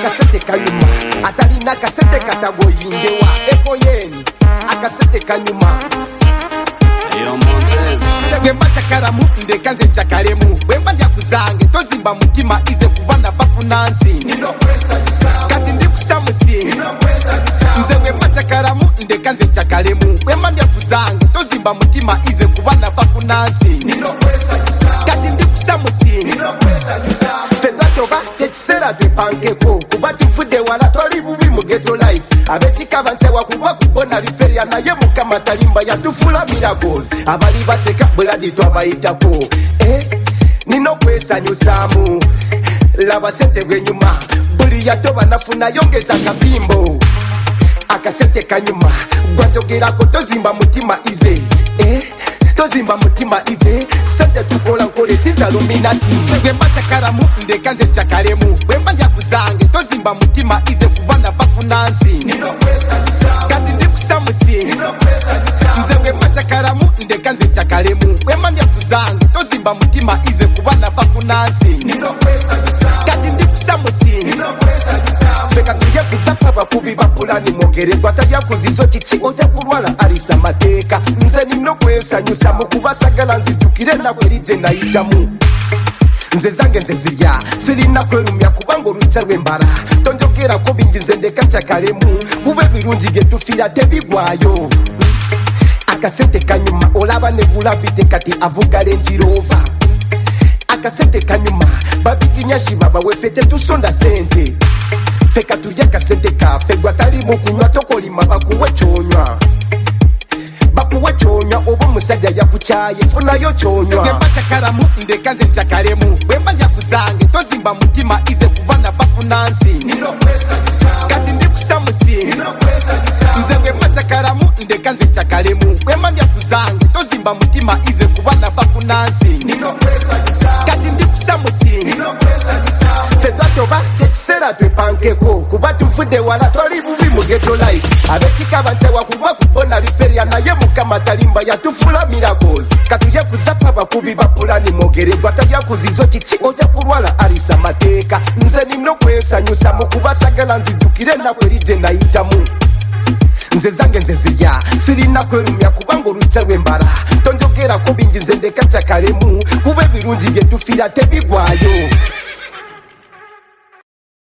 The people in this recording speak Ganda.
akasente kanyuma atalina akasente katagoyindewa ekoyeni akasente kanyuma bwemba kyakalamu ndekanze nchakalemu bwemba lyakuzange tozimba mutima ize kubana bafunansi kati ndikusamusi nze bwemba kyakalamu ndekanze nchakalemu bwemba lyakuzange tozimba mutima ize kubana bafunansi kati ndikusamusi fetwatoba kyekisera twepankeko kuba tufudde wala toli bubi mu ghetto life abekikaba ncewa kuba kubona liferia naye mukama talimba yatufula miracles abali baseka buladi twabayitako nino kwesanyusamu laba sente gwenyuma buli yatoba nafuna yongeza akabimbo akasente kanyuma gwatogerako tozimba mutima ize tozimba mutima ize sente tukola nkole siza luminati bwemba kyakalamu ndekanze nchakalemu bwemba lyakuzange tozimba mutima ize kubana bafunansi kati ndikusamusi nze bwemba kyakalamu ndekanze nchakalemu bwemba lyakuzange tozimba mutima ize kubana bafunansi kati ndikusamusi feka tuye kusafa bakubi bapulani mogeregwa talyakuzizo kiki ojja kulwala alisa mateeka nze nino kwesanyusa mukubasagala nzitukire nakwelije nayitamu nze zange nze zirya sirina kwerumya kubanga oluca lwembala tonjogerako bingi nze ndeka kyakalemu kuba ebirungi getufira tebigwayo akasente kanyuma olaba negulavite kati avuga lenjirova akasente kanyuma babiginya shima bawefe tetusonda sente feka tulya akasente kafe gwatalimu kunywa tokolima bakuwe kyonywa bakuwe kyonywa oba omusajja yakukyaye funayo kyonywa bwemba kyakalamu ndekanze nchakalemu bwemba lyakuzange tozimba mutima ize kubana bafunansi kati ndikusamusi nze bwemba kyakalamu ndekanze nchakalemu bwemba lyakuzange tozimba mutima ize kubana bafunansi kati ndikusamusi fetwatoba kyekisera twepankeko kuba tufudde wala toli bubi mu ghetto life abekikaba ncewa kuba kubona liferia naye mukama talimba yatufula miracles katuye kusafa bakubi bapulani mogeregwa talyakuzizo kiki ojja kulwala alisa mateeka nze nino kwesanyusa mukubasagala nzijukire nakwelije nayitamu nze zange nze zirya sirina kwerumya kubanga oluca lwembala tonjogerako bingi nze ndeka kyakalemu kuba ebirungi getufira tebigwayo